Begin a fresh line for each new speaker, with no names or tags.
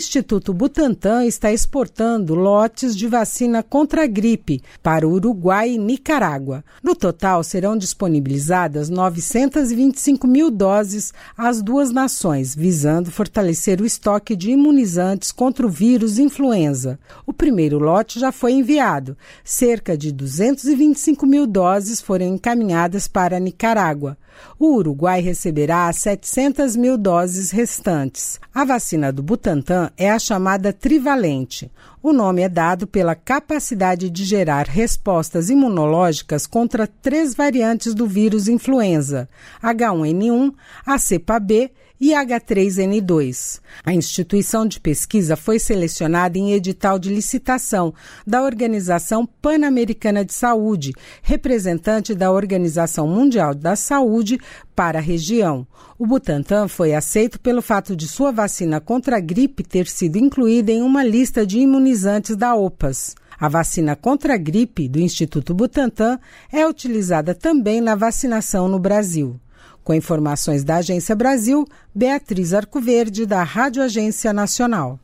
Instituto Butantan está exportando lotes de vacina contra a gripe para o Uruguai e Nicarágua. No total, serão disponibilizadas 925 mil doses às duas nações, visando fortalecer o estoque de imunizantes contra o vírus influenza. O primeiro lote já foi enviado. Cerca de 225 mil doses foram encaminhadas para a Nicarágua. O Uruguai receberá as 700 mil doses restantes. A vacina do Butantan é a chamada trivalente. O nome é dado pela capacidade de gerar respostas imunológicas contra 3 variantes do vírus influenza, H1N1, a cepa B e H3N2. A instituição de pesquisa foi selecionada em edital de licitação da Organização Pan-Americana de Saúde, representante da Organização Mundial da Saúde para a região. O Butantan foi aceito pelo fato de sua vacina contra a gripe ter sido incluída em uma lista de imunizantes da OPAS. A vacina contra a gripe do Instituto Butantan é utilizada também na vacinação no Brasil. Com informações da Agência Brasil, Beatriz Arcoverde, da Rádio Agência Nacional.